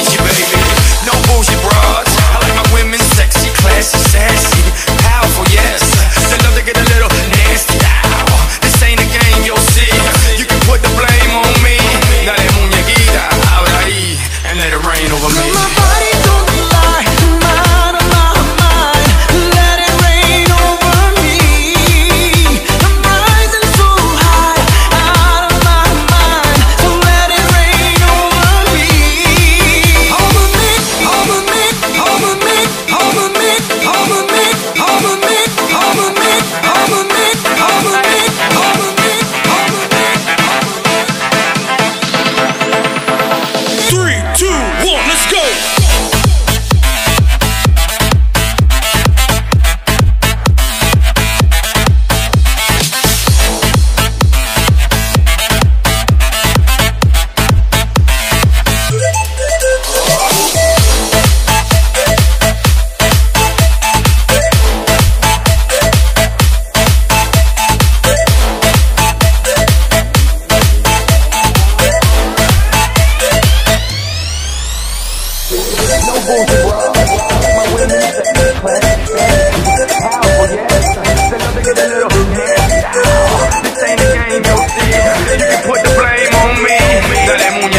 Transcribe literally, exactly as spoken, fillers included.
bougie, baby. No bougie broads. I like my women sexy, classy, sassy, powerful, yes. They love to get a little nasty. Ow. This ain't a game, you'll see. You can put the blame on me. Dale muñequita, ahora ahí, and let it rain over me. My body don't lie, mind on my mind. Let it rain over me. I'm rising so high, out of my mind. So let it rain over me. Over me, over me, over me, over me, over me, over me, over me, over me, over me, over me, over me. Three, two, one, let's go! No bullshit, bro. My women sexy, classy, sassy, powerful, yes. They love to get a little nasty. Ow. This ain't a game, you'll see. You can put the blame on me. Dale muñequita.